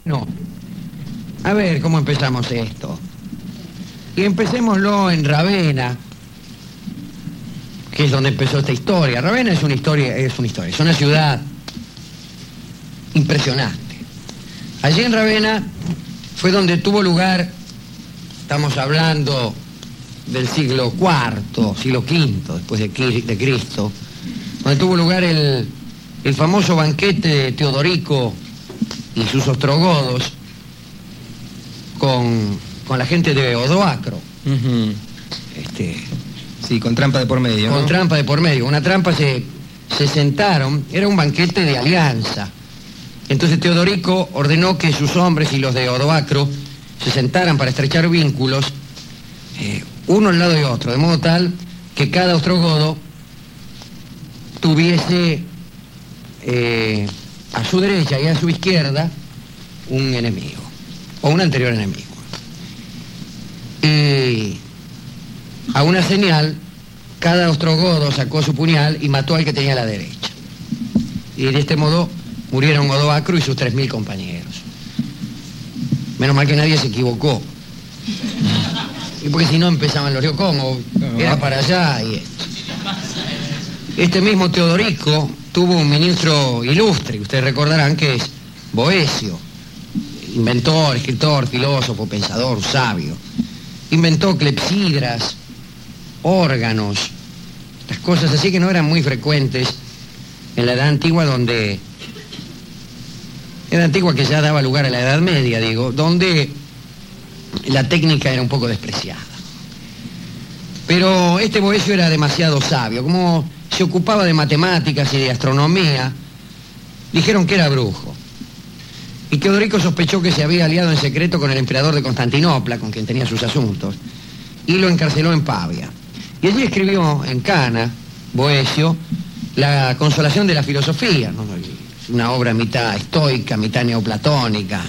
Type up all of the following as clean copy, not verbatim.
No. A ver, ¿cómo empezamos esto? Y empecémoslo en Ravenna, que es donde empezó esta historia. Ravenna es una historia, es una ciudad impresionante. Allí en Ravenna fue donde tuvo lugar, estamos hablando del siglo IV, siglo V, después de Cristo, donde tuvo lugar el famoso banquete de Teodorico y sus ostrogodos con la gente de Odoacro. Uh-huh. Sí, con trampa de por medio, Con ¿no? trampa de por medio. Una trampa se sentaron, era un banquete de alianza. Entonces Teodorico ordenó que sus hombres y los de Odoacro se sentaran para estrechar vínculos, uno al lado de otro, de modo tal que cada ostrogodo tuviese a su derecha y a su izquierda un enemigo, o un anterior enemigo. Y a una señal, cada ostrogodo sacó su puñal y mató al que tenía a la derecha. Y de este modo murieron Odoacro y sus 3.000 compañeros. Menos mal que nadie se equivocó. Y porque si no empezaban los ríos, ¿cómo? Era para allá y esto. Este mismo Teodorico tuvo un ministro ilustre, que ustedes recordarán que es Boecio, inventor, escritor, filósofo, pensador, sabio. Inventó clepsidras, órganos, estas cosas así que no eran muy frecuentes en la Edad Antigua, donde... Edad Antigua que ya daba lugar a la Edad Media, digo, donde la técnica era un poco despreciada. Pero este Boecio era demasiado sabio, como se ocupaba de matemáticas y de astronomía, dijeron que era brujo. Y Teodorico sospechó que se había aliado en secreto con el emperador de Constantinopla, con quien tenía sus asuntos, y lo encarceló en Pavia. Y allí escribió en Cana, Boecio, La consolación de la filosofía, ¿no? Una obra mitad estoica, mitad neoplatónica.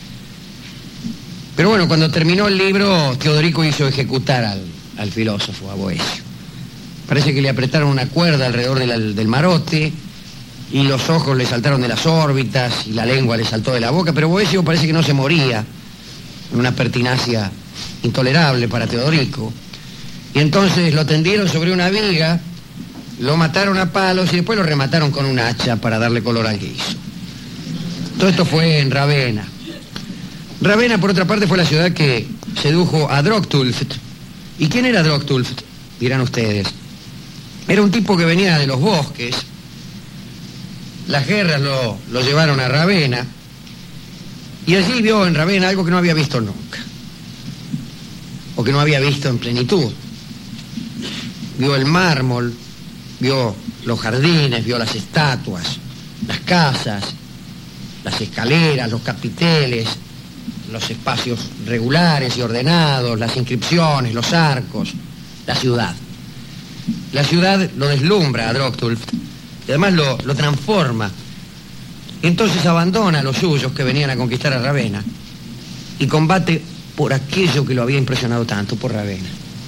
Pero bueno, cuando terminó el libro, Teodorico hizo ejecutar al filósofo, a Boecio. Parece que le apretaron una cuerda alrededor del marote, y los ojos le saltaron de las órbitas, y la lengua le saltó de la boca, pero Boecio parece que no se moría, en una pertinacia intolerable para Teodorico. Y entonces lo tendieron sobre una viga, lo mataron a palos y después lo remataron con un hacha para darle color al guiso. Todo esto fue en Ravenna. Ravenna, por otra parte, fue la ciudad que sedujo a Drogtulft. ¿Y quién era Drogtulft? Dirán ustedes. Era un tipo que venía de los bosques. Las guerras lo llevaron a Ravenna. Y allí vio en Ravenna algo que no había visto nunca. O que no había visto en plenitud. Vio el mármol, vio los jardines, vio las estatuas, las casas, las escaleras, los capiteles, los espacios regulares y ordenados, las inscripciones, los arcos, la ciudad. La ciudad lo deslumbra a Drogtulft y además lo transforma. Entonces abandona a los suyos que venían a conquistar a Ravenna y combate por aquello que lo había impresionado tanto, por Ravenna.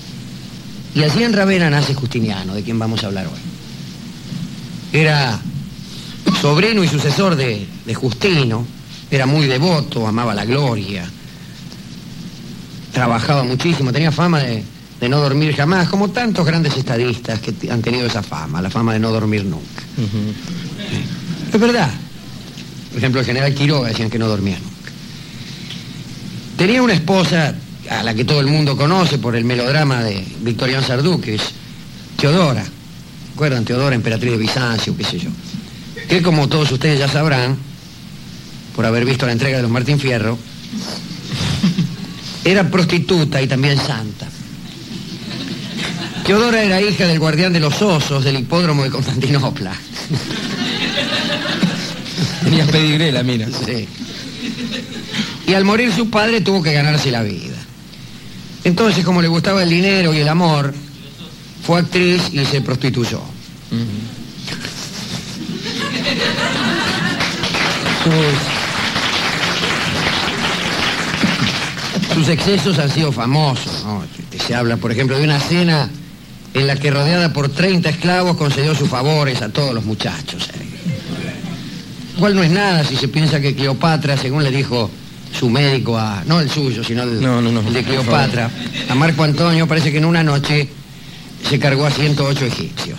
Y allí en Ravenna nace Justiniano, de quien vamos a hablar hoy. Era sobrino y sucesor de Justino, era muy devoto, amaba la gloria, trabajaba muchísimo, tenía fama de no dormir jamás, como tantos grandes estadistas que han tenido esa fama, la fama de no dormir nunca. Uh-huh. Es verdad. Por ejemplo, el general Quiroga decían que no dormía nunca. Tenía una esposa a la que todo el mundo conoce por el melodrama de Victorián Sardou, que es Teodora. ¿Recuerdan? Teodora, emperatriz de Bizancio, qué sé yo. Que, como todos ustedes ya sabrán, por haber visto la entrega de los Martín Fierro, era prostituta y también santa. Teodora era hija del guardián de los osos del hipódromo de Constantinopla. Tenía pedigré la mina. Sí. Y al morir su padre tuvo que ganarse la vida. Entonces, como le gustaba el dinero y el amor, fue actriz y se prostituyó. Sus excesos han sido famosos, ¿no? Se habla, por ejemplo, de una cena en la que, rodeada por 30 esclavos, concedió sus favores a todos los muchachos. Igual no es nada si se piensa que Cleopatra, según le dijo su médico no el suyo, sino el de Cleopatra, a Marco Antonio, parece que en una noche se cargó a 108 egipcios.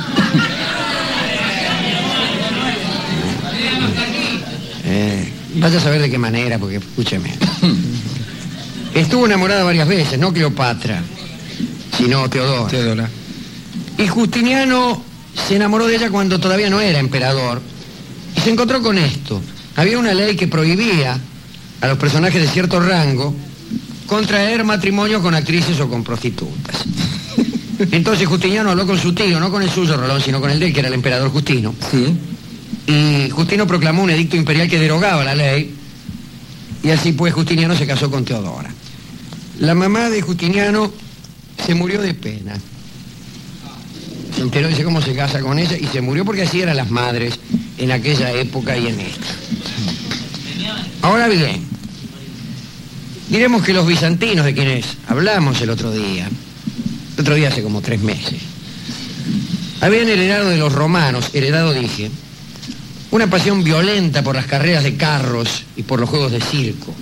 Vaya a saber de qué manera, porque escúcheme. Estuvo enamorada varias veces, no Cleopatra, sino Teodora. Y Justiniano se enamoró de ella cuando todavía no era emperador. Y se encontró con esto. Había una ley que prohibía a los personajes de cierto rango contraer matrimonio con actrices o con prostitutas. Entonces Justiniano habló con su tío, no con el suyo, Rolón, sino con el de él, que era el emperador Justino. Sí. Y Justino proclamó un edicto imperial que derogaba la ley. Y así pues Justiniano se casó con Teodora. La mamá de Justiniano se murió de pena. Se enteró, dice, cómo se casa con ella, y se murió porque así eran las madres en aquella época y en esta. Ahora bien, diremos que los bizantinos, de quienes hablamos el otro día hace como 3 meses, habían heredado de los romanos, dije, una pasión violenta por las carreras de carros y por los juegos de circo.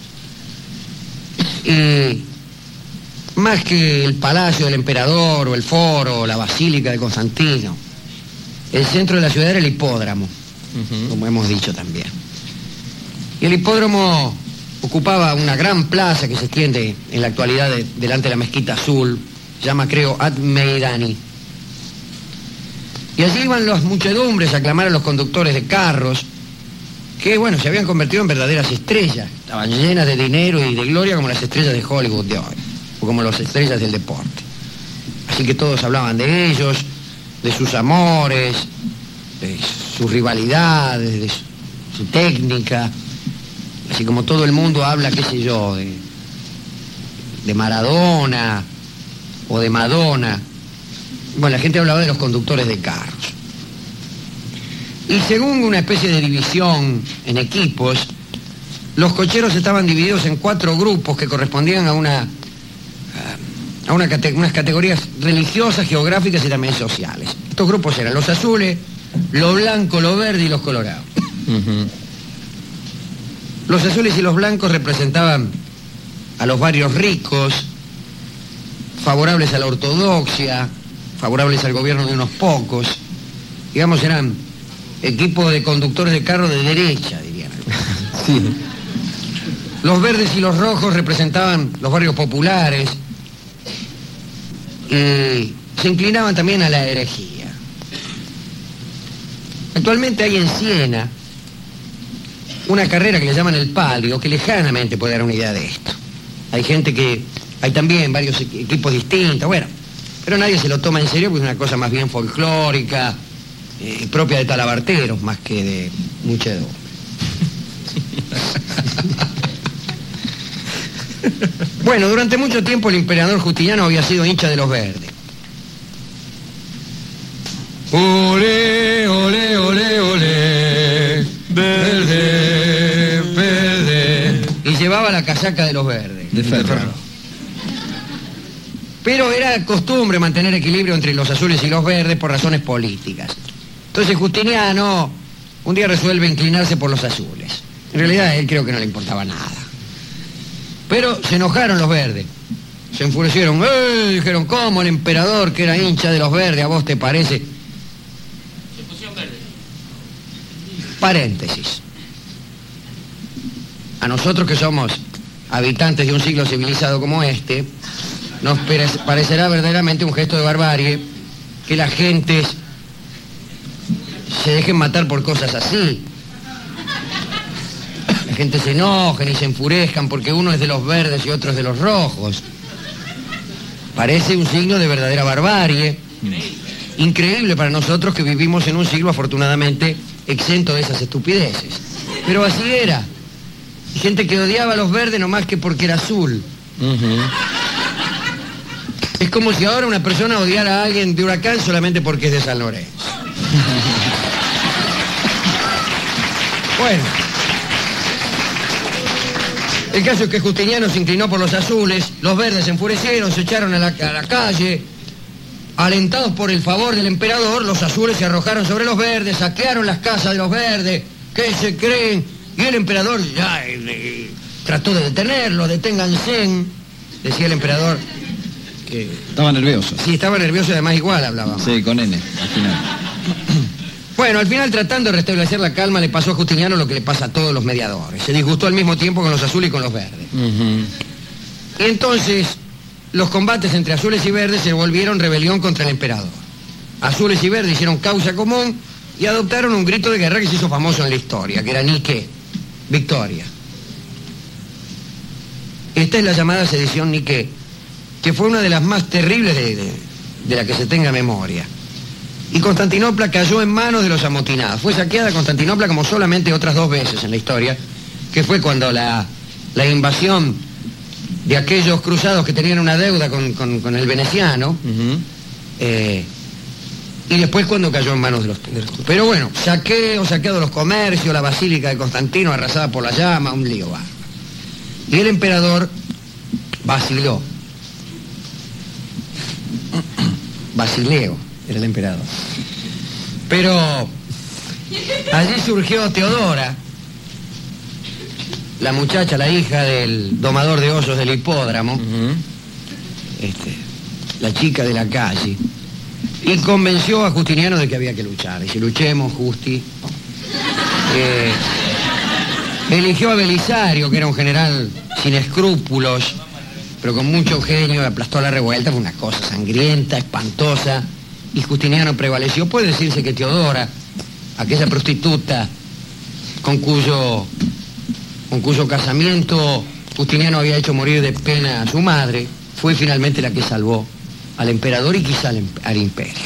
Y más que el palacio del emperador o el foro o la basílica de Constantino, el centro de la ciudad era el hipódromo, como hemos dicho también. Y el hipódromo ocupaba una gran plaza que se extiende en la actualidad delante de la Mezquita Azul, se llama, creo, Ad Meidani. Y allí iban las muchedumbres a aclamar a los conductores de carros, que, bueno, se habían convertido en verdaderas estrellas. Estaban llenas de dinero y de gloria como las estrellas de Hollywood de hoy, o como las estrellas del deporte. Así que todos hablaban de ellos, de sus amores, de sus rivalidades, de su técnica. Así como todo el mundo habla, qué sé yo, de Maradona o de Madonna. Bueno, la gente hablaba de los conductores de carros. Y según una especie de división en equipos, los cocheros estaban divididos en 4 grupos que correspondían a unas categorías religiosas, geográficas y también sociales. Estos grupos eran los azules, lo blanco, lo verde y los colorados. Los azules y los blancos representaban a los barrios ricos, favorables a la ortodoxia, favorables al gobierno de unos pocos. Digamos, eran equipos de conductores de carro de derecha, dirían. Sí. Los verdes y los rojos representaban los barrios populares y se inclinaban también a la herejía. Actualmente hay en Siena una carrera que le llaman el Palio, que lejanamente puede dar una idea de esto. Hay también varios equipos distintos, bueno, pero nadie se lo toma en serio porque es una cosa más bien folclórica, propia de talabarteros, más que de muchedumbre. Bueno, durante mucho tiempo el emperador Justiniano había sido hincha de los verdes. Olé, olé, olé, olé, verde, verde. Y llevaba la casaca de los verdes. De ferro. Pero era costumbre mantener equilibrio entre los azules y los verdes por razones políticas. Entonces Justiniano un día resuelve inclinarse por los azules. En realidad a él creo que no le importaba nada. Pero se enojaron los verdes. Se enfurecieron. Dijeron, ¿cómo el emperador, que era hincha de los verdes, a vos te parece? Se pusieron verdes. Paréntesis. A nosotros que somos habitantes de un siglo civilizado como este, nos parecerá verdaderamente un gesto de barbarie que las gentes se dejen matar por cosas así. La gente se enojen y se enfurezcan porque uno es de los verdes y otro es de los rojos. Parece un signo de verdadera barbarie. Increíble para nosotros que vivimos en un siglo afortunadamente exento de esas estupideces. Pero así era. Y gente que odiaba a los verdes nomás que porque era azul. Es como si ahora una persona odiara a alguien de Huracán solamente porque es de San Lorenzo. Bueno. El caso es que Justiniano se inclinó por los azules, los verdes se enfurecieron, se echaron a la calle. Alentados por el favor del emperador, los azules se arrojaron sobre los verdes, saquearon las casas de los verdes, ¿Qué se creen? Y el emperador ya trató de detenerlo, deténganse, decía el emperador. Estaba nervioso. Sí, estaba nervioso y además igual hablaba. Sí, con N, al final. Bueno, al final, tratando de restablecer la calma, le pasó a Justiniano lo que le pasa a todos los mediadores. Se disgustó al mismo tiempo con los azules y con los verdes. Y entonces, los combates entre azules y verdes se volvieron rebelión contra el emperador. Azules y verdes hicieron causa común y adoptaron un grito de guerra que se hizo famoso en la historia, que era Nique, victoria. Esta es la llamada sedición Nique, que fue una de las más terribles de la que se tenga memoria. Y Constantinopla cayó en manos de los amotinados. Fue saqueada Constantinopla como solamente otras 2 veces en la historia, que fue cuando la invasión de aquellos cruzados que tenían una deuda con el veneciano, y después cuando cayó en manos de los turcos. Pero bueno, saqueado los comercios, la basílica de Constantino arrasada por la llama, un lío bárbaro. Y el emperador vaciló. Basileo era el emperador. Pero allí surgió Teodora, la muchacha, la hija del domador de osos del hipódromo, la chica de la calle, y convenció a Justiniano de que había que luchar. Dice, luchemos, Justi. Eligió a Belisario, que era un general sin escrúpulos, pero con mucho genio, aplastó la revuelta. Fue una cosa sangrienta, espantosa, y Justiniano prevaleció. Puede decirse que Teodora, aquella prostituta con cuyo casamiento Justiniano había hecho morir de pena a su madre, fue finalmente la que salvó al emperador y quizá al imperio.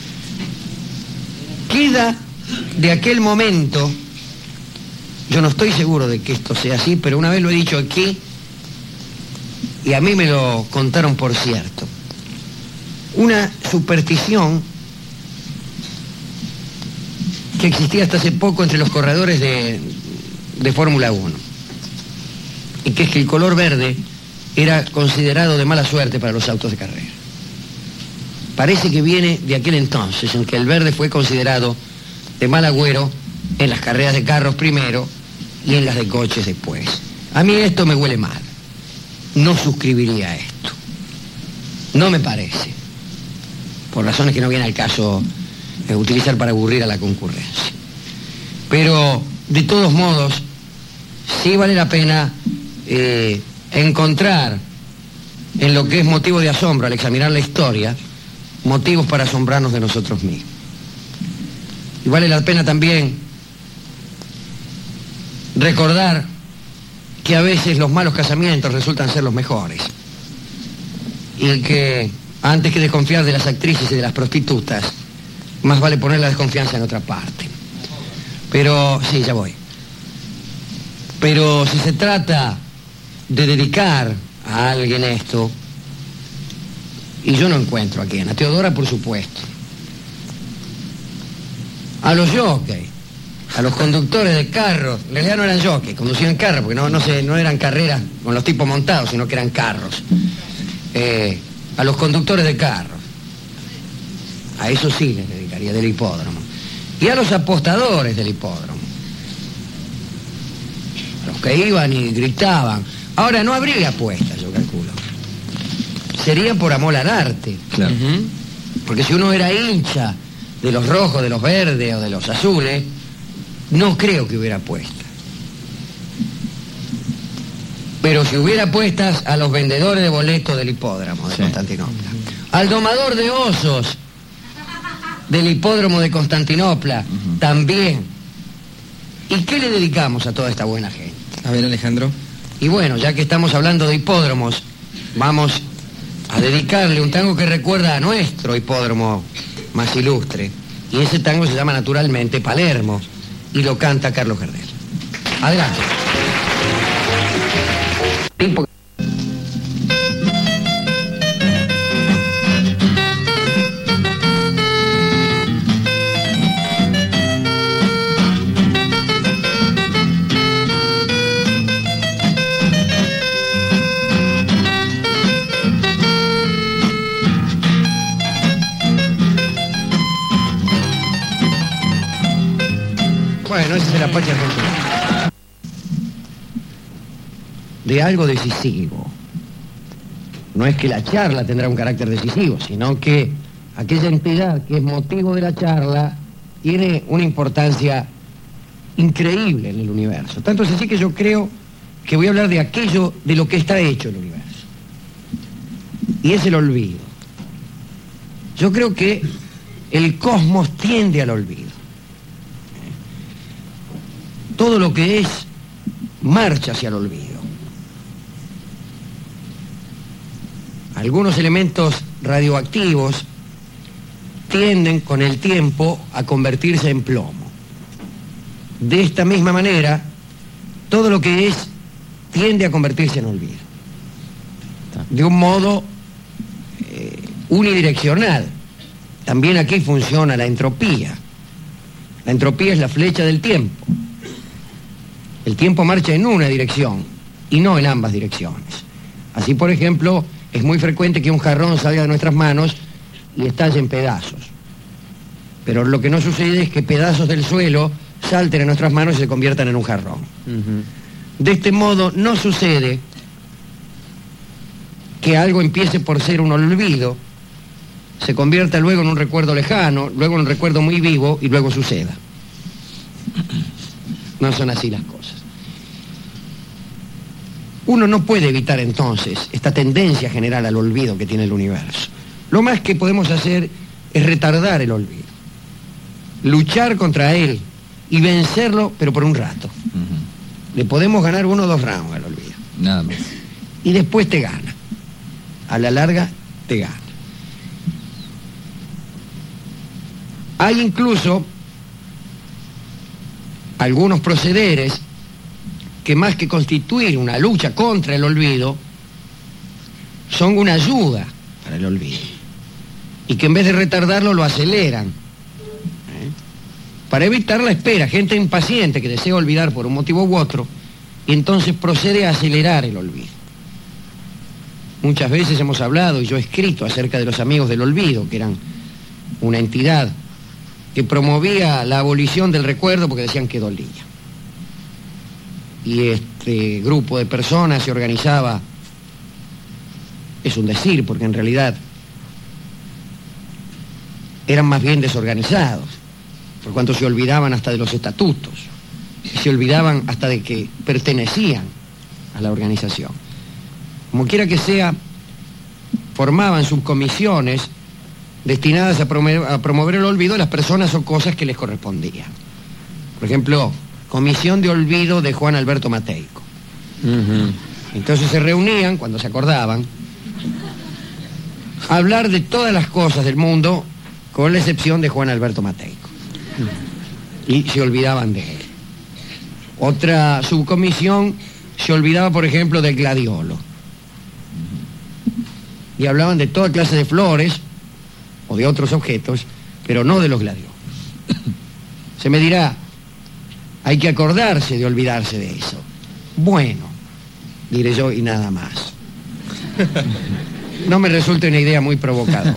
Queda de aquel momento, yo no estoy seguro de que esto sea así, pero una vez lo he dicho aquí, y a mí me lo contaron por cierto, una superstición que existía hasta hace poco entre los corredores de Fórmula 1, y que es que el color verde era considerado de mala suerte para los autos de carrera. Parece que viene de aquel entonces en que el verde fue considerado de mal agüero en las carreras de carros primero y en las de coches después. A mí esto me huele mal. No suscribiría a esto. No me parece. Por razones que no viene al caso utilizar para aburrir a la concurrencia. Pero, de todos modos, sí vale la pena encontrar en lo que es motivo de asombro al examinar la historia, motivos para asombrarnos de nosotros mismos. Y vale la pena también recordar que a veces los malos casamientos resultan ser los mejores. Y que antes que desconfiar de las actrices y de las prostitutas, más vale poner la desconfianza en otra parte. Pero, sí, ya voy. Pero si se trata de dedicar a alguien esto, y yo no encuentro a quién, a Teodora por supuesto, a los jockeys, a los conductores de carros, en realidad no eran jockeys, conducían carros, porque no eran carreras con los tipos montados, sino que eran carros, a los conductores de carros, a eso sí les dedicaría, del hipódromo, y a los apostadores del hipódromo, a los que iban y gritaban. Ahora no habría apuestas, yo calculo. Sería por amor al arte. Claro. Porque si uno era hincha de los rojos, de los verdes o de los azules, no creo que hubiera apuestas. Pero si hubiera apuestas a los vendedores de boletos del hipódromo de Constantinopla, al domador de osos del hipódromo de Constantinopla, también. ¿Y qué le dedicamos a toda esta buena gente? A ver, Alejandro. Y bueno, ya que estamos hablando de hipódromos, vamos a dedicarle un tango que recuerda a nuestro hipódromo más ilustre. Y ese tango se llama naturalmente Palermo y lo canta Carlos Gardel. Adelante. Bueno, ese es el Apache argentino. De algo decisivo. No es que la charla tendrá un carácter decisivo, sino que aquella entidad que es motivo de la charla tiene una importancia increíble en el universo. Tanto es así que yo creo que voy a hablar de aquello de lo que está hecho el universo. Y es el olvido. Yo creo que el cosmos tiende al olvido. Todo lo que es marcha hacia el olvido. Algunos elementos radioactivos tienden con el tiempo a convertirse en plomo. De esta misma manera, todo lo que es tiende a convertirse en olvido. De un modo unidireccional. También aquí funciona la entropía. La entropía es la flecha del tiempo. El tiempo marcha en una dirección y no en ambas direcciones. Así, por ejemplo, es muy frecuente que un jarrón salga de nuestras manos y estalle en pedazos. Pero lo que no sucede es que pedazos del suelo salten en nuestras manos y se conviertan en un jarrón. De este modo no sucede que algo empiece por ser un olvido, se convierta luego en un recuerdo lejano, luego en un recuerdo muy vivo y luego suceda. No son así las cosas. Uno no puede evitar entonces esta tendencia general al olvido que tiene el universo. Lo más que podemos hacer es retardar el olvido, luchar contra él y vencerlo, pero por un rato. Le podemos ganar 1 o 2 rounds al olvido. Nada más. Y después te gana. A la larga te gana. Hay incluso algunos procederes que más que constituir una lucha contra el olvido, son una ayuda para el olvido. Y que en vez de retardarlo, lo aceleran. Para evitar la espera, gente impaciente que desea olvidar por un motivo u otro, y entonces procede a acelerar el olvido. Muchas veces hemos hablado, y yo he escrito acerca de los amigos del olvido, que eran una entidad que promovía la abolición del recuerdo porque decían que dolía. Y este grupo de personas se organizaba, es un decir, porque en realidad eran más bien desorganizados, por cuanto se olvidaban hasta de los estatutos, se olvidaban hasta de que pertenecían a la organización. Como quiera que sea, formaban subcomisiones destinadas a promover el olvido de las personas o cosas que les correspondían. Por ejemplo, Comisión de Olvido de Juan Alberto Mateico. Entonces se reunían, cuando se acordaban, a hablar de todas las cosas del mundo, con la excepción de Juan Alberto Mateico. Y se olvidaban de él. Otra subcomisión se olvidaba, por ejemplo, del gladiolo. Y hablaban de toda clase de flores o de otros objetos, pero no de los gladiolos. Se me dirá, hay que acordarse de olvidarse de eso. Bueno, diré yo, y nada más. No me resulta una idea muy provocadora.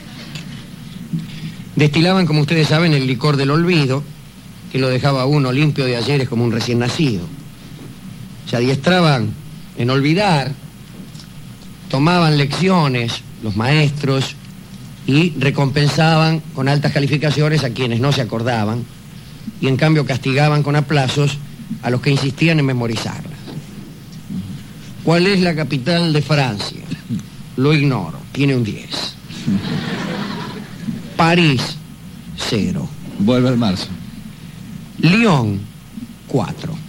Destilaban, como ustedes saben, el licor del olvido, que lo dejaba a uno limpio de ayeres como un recién nacido. Se adiestraban en olvidar, tomaban lecciones los maestros y recompensaban con altas calificaciones a quienes no se acordaban, y en cambio castigaban con aplazos a los que insistían en memorizarlas. ¿Cuál es la capital de Francia? Lo ignoro, tiene un 10. París, 0. Vuelve al marzo. Lyon, 4.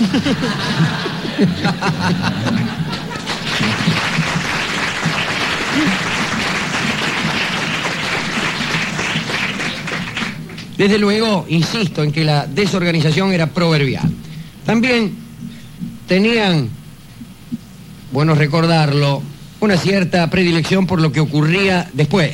Desde luego, insisto en que la desorganización era proverbial. También tenían, bueno recordarlo, una cierta predilección por lo que ocurría después.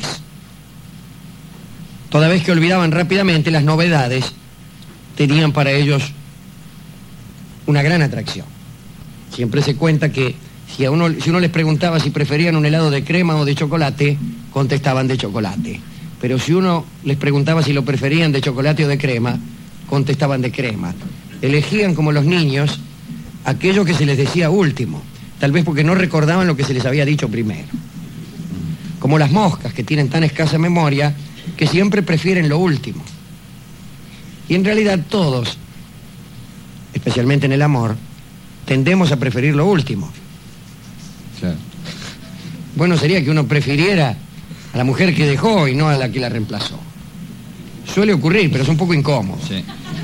Toda vez que olvidaban rápidamente, las novedades tenían para ellos una gran atracción. Siempre se cuenta que si uno les preguntaba si preferían un helado de crema o de chocolate, contestaban de chocolate. Pero si uno les preguntaba si lo preferían de chocolate o de crema, contestaban de crema. Elegían como los niños aquello que se les decía último, tal vez porque no recordaban lo que se les había dicho primero. Como las moscas, que tienen tan escasa memoria que siempre prefieren lo último. Y en realidad todos, especialmente en el amor, tendemos a preferir lo último. Claro. Bueno sería que uno prefiriera a la mujer que dejó y no a la que la reemplazó. Suele ocurrir, pero es un poco incómodo. Sí.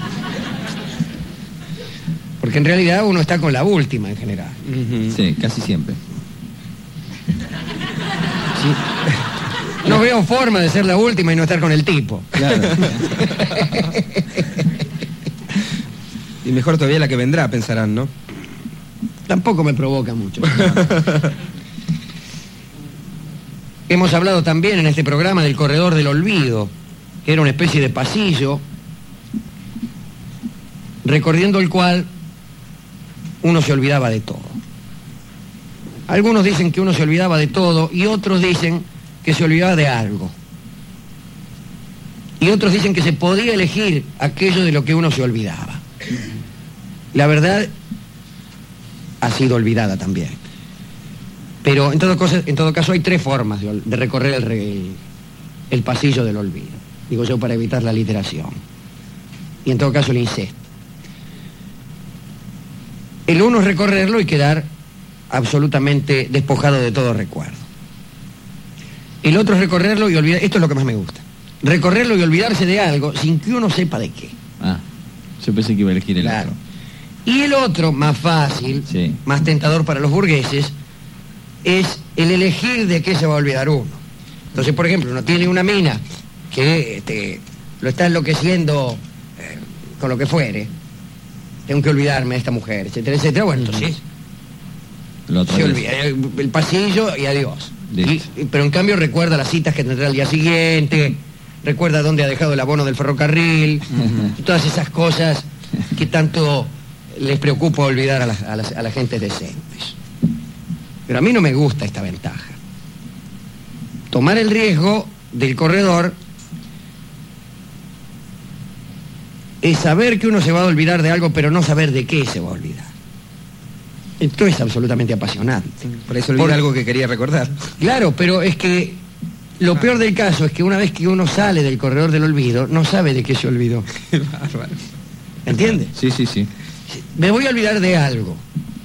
Porque en realidad uno está con la última en general. Sí, casi siempre. Sí. No veo forma de ser la última y no estar con el tipo. Claro. Y mejor todavía la que vendrá, pensarán, ¿no? Tampoco me provoca mucho. Hemos hablado también en este programa del corredor del olvido, que era una especie de pasillo, recorriendo el cual uno se olvidaba de todo. Algunos dicen que uno se olvidaba de todo y otros dicen que se olvidaba de algo. Y otros dicen que se podía elegir aquello de lo que uno se olvidaba. La verdad ha sido olvidada también. Pero en todo caso hay tres formas de recorrer el pasillo del olvido. Digo yo, para evitar la aliteración. Y en todo caso el incesto. El uno es recorrerlo y quedar absolutamente despojado de todo recuerdo. El otro es recorrerlo y olvidar. Esto es lo que más me gusta. Recorrerlo y olvidarse de algo sin que uno sepa de qué. Ah, yo pensé que iba a elegir el Claro. otro. Y el otro, más fácil, Sí. más tentador para los burgueses, es el elegir de qué se va a olvidar uno. Entonces, por ejemplo, uno tiene una mina que lo está enloqueciendo con lo que fuere. Tengo que olvidarme de esta mujer, etcétera, etcétera. Bueno, entonces El otro se es- olvida el pasillo y adiós. Listo. Pero en cambio recuerda las citas que tendrá el día siguiente, recuerda dónde ha dejado el abono del ferrocarril, y todas esas cosas que tanto les preocupa olvidar a las gentes decentes. Pero a mí no me gusta esta ventaja. Tomar el riesgo del corredor es saber que uno se va a olvidar de algo, pero no saber de qué se va a olvidar. Esto es absolutamente apasionante. Por eso olvidé algo que quería recordar. Claro, pero es que lo peor del caso es que una vez que uno sale del corredor del olvido, no sabe de qué se olvidó. Qué bárbaro. ¿Entiendes? Sí, sí, sí. Me voy a olvidar de algo.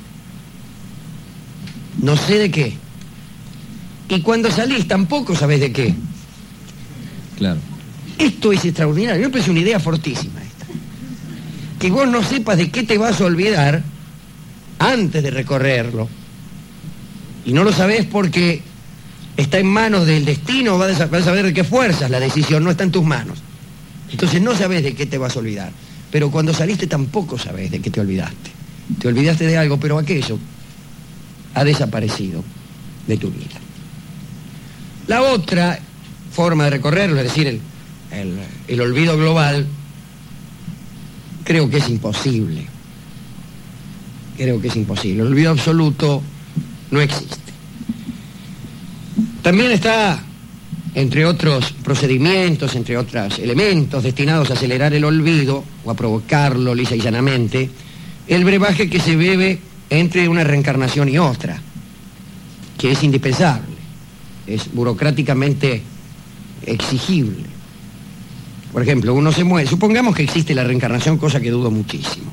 No sé de qué. Y cuando salís tampoco sabés de qué. Claro. Esto es extraordinario. Me parece una idea fortísima esta. Que vos no sepas de qué te vas a olvidar antes de recorrerlo. Y no lo sabés porque está en manos del destino, vas a saber de qué fuerzas la decisión, no está en tus manos. Entonces no sabés de qué te vas a olvidar. Pero cuando saliste tampoco sabés de qué te olvidaste. Te olvidaste de algo, pero aquello ha desaparecido de tu vida. La otra forma de recorrerlo, es decir, el olvido global, creo que es imposible. Creo que es imposible. El olvido absoluto no existe. También está, entre otros procedimientos, entre otros elementos destinados a acelerar el olvido o a provocarlo lisa y llanamente, el brebaje que se bebe entre una reencarnación y otra, que es indispensable, es burocráticamente exigible. Por ejemplo, uno se muere, supongamos que existe la reencarnación, cosa que dudo muchísimo.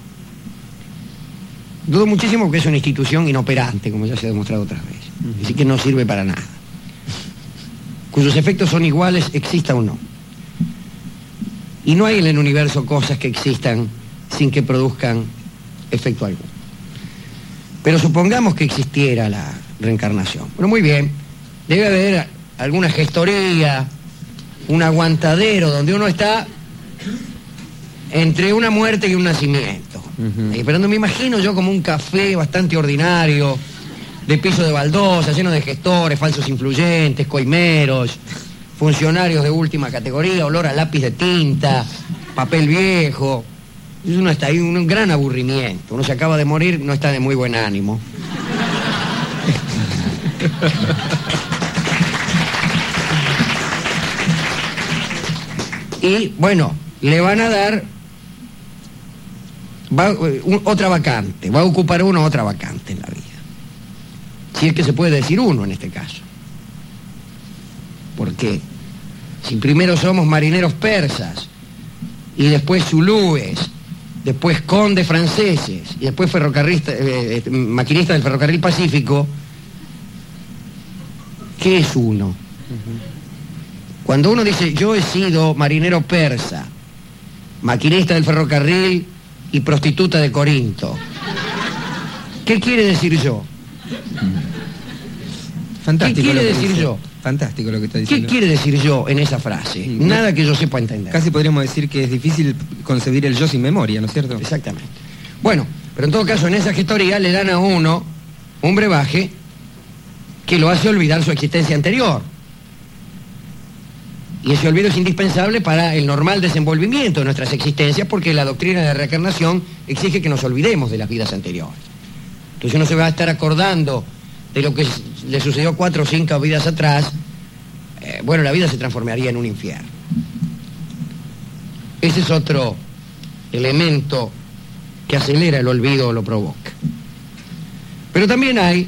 Dudo muchísimo porque es una institución inoperante, como ya se ha demostrado otras veces. Así que no sirve para nada. Cuyos efectos son iguales, exista o no. Y no hay en el universo cosas que existan sin que produzcan efecto alguno. Pero supongamos que existiera la reencarnación. Bueno, muy bien. Debe haber alguna gestoría, un aguantadero donde uno está entre una muerte y un nacimiento. Esperando, me imagino yo como un café bastante ordinario, de piso de baldosa, lleno de gestores, falsos influyentes, coimeros, funcionarios de última categoría, olor a lápiz de tinta, papel viejo. Y uno está ahí, un gran aburrimiento. Uno se acaba de morir, no está de muy buen ánimo. Y bueno, le van a dar otra vacante, va a ocupar uno otra vacante en la vida. Si es que se puede decir uno en este caso. Porque si primero somos marineros persas, y después zulúes, después condes franceses, y después maquinistas del ferrocarril Pacífico, ¿qué es uno? Cuando uno dice, yo he sido marinero persa, maquinista del ferrocarril y prostituta de Corinto, ¿qué quiere decir yo? Fantástico. ¿Qué quiere decir yo? Fantástico lo que está ¿Qué diciendo. quiere decir yo en esa frase? Sí, Nada que yo sepa entender. Casi podríamos decir que es difícil concebir el yo sin memoria, ¿no es cierto? Exactamente. Bueno, pero en todo caso, en esa gestoría le dan a uno un brebaje que lo hace olvidar su existencia anterior. Y ese olvido es indispensable para el normal desenvolvimiento de nuestras existencias, porque la doctrina de la reencarnación exige que nos olvidemos de las vidas anteriores. Entonces uno se va a estar acordando de lo que le sucedió 4 o 5 vidas atrás, bueno, la vida se transformaría en un infierno. Ese es otro elemento que acelera el olvido o lo provoca. Pero también hay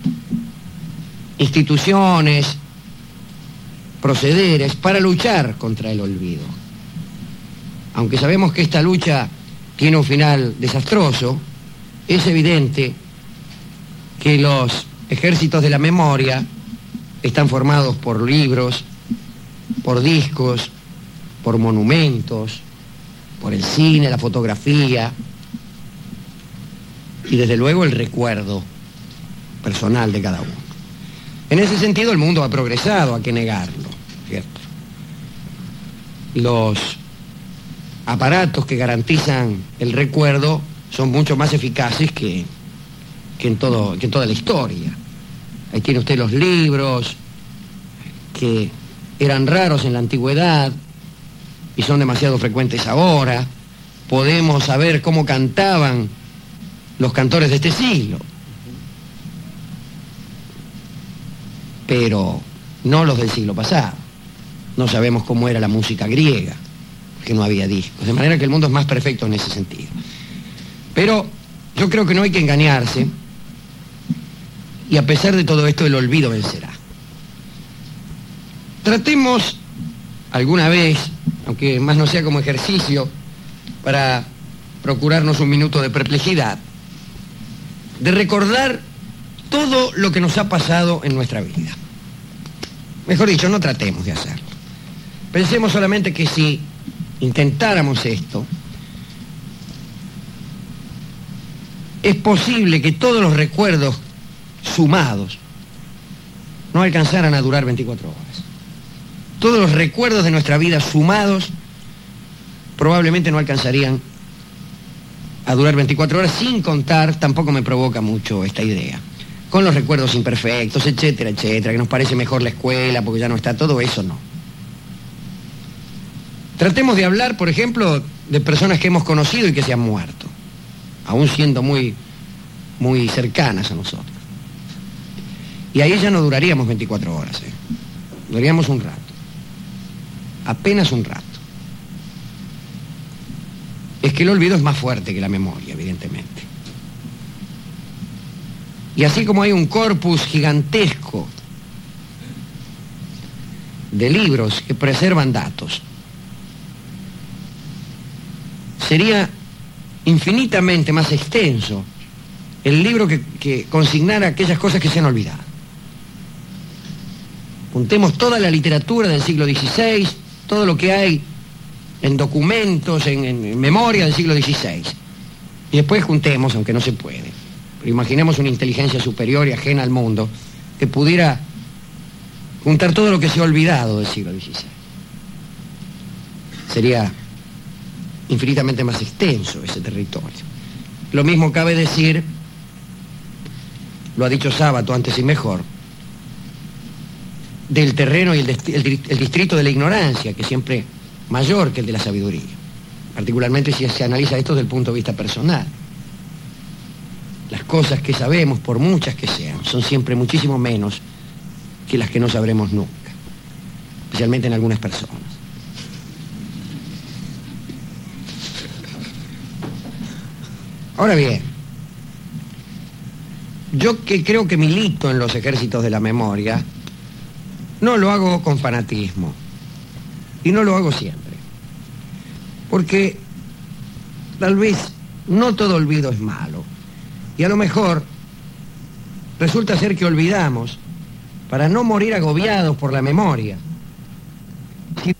instituciones, procederes para luchar contra el olvido. Aunque sabemos que esta lucha tiene un final desastroso, es evidente que los ejércitos de la memoria están formados por libros, por discos, por monumentos, por el cine, la fotografía y desde luego el recuerdo personal de cada uno. En ese sentido el mundo ha progresado, hay que negarlo, ¿cierto? Los aparatos que garantizan el recuerdo son mucho más eficaces que en toda la historia. Ahí tiene usted los libros que eran raros en la antigüedad y son demasiado frecuentes ahora. Podemos saber cómo cantaban los cantores de este siglo, pero no los del siglo pasado. No sabemos cómo era la música griega, porque no había discos. De manera que el mundo es más perfecto en ese sentido. Pero yo creo que no hay que engañarse, y a pesar de todo esto el olvido vencerá. Tratemos alguna vez, aunque más no sea como ejercicio, para procurarnos un minuto de perplejidad, de recordar todo lo que nos ha pasado en nuestra vida. Mejor dicho, no tratemos de hacerlo. Pensemos solamente que si intentáramos esto, es posible que todos los recuerdos sumados no alcanzaran a durar 24 horas. Todos los recuerdos de nuestra vida sumados probablemente no alcanzarían a durar 24 horas, sin contar, tampoco me provoca mucho esta idea, con los recuerdos imperfectos, etcétera, etcétera, que nos parece mejor la escuela porque ya no está, todo eso no. Tratemos de hablar, por ejemplo, de personas que hemos conocido y que se han muerto, aún siendo muy, muy cercanas a nosotros. Y ahí ya no duraríamos 24 horas, duraríamos un rato, apenas un rato. Es que el olvido es más fuerte que la memoria, evidentemente. Y así como hay un corpus gigantesco de libros que preservan datos, sería infinitamente más extenso el libro que consignara aquellas cosas que se han olvidado. Juntemos toda la literatura del siglo XVI, todo lo que hay en documentos, en memoria del siglo XVI. Y después juntemos, aunque no se puede, pero imaginemos una inteligencia superior y ajena al mundo que pudiera juntar todo lo que se ha olvidado del siglo XVI. Sería infinitamente más extenso ese territorio. Lo mismo cabe decir, lo ha dicho Sábato antes y mejor, del terreno y el distrito de la ignorancia, que es siempre mayor que el de la sabiduría, particularmente si se analiza esto desde el punto de vista personal. Las cosas que sabemos, por muchas que sean, son siempre muchísimo menos que las que no sabremos nunca, especialmente en algunas personas. Ahora bien, yo que creo que milito en los ejércitos de la memoria, no lo hago con fanatismo. Y no lo hago siempre. Porque tal vez no todo olvido es malo. Y a lo mejor resulta ser que olvidamos para no morir agobiados por la memoria. Si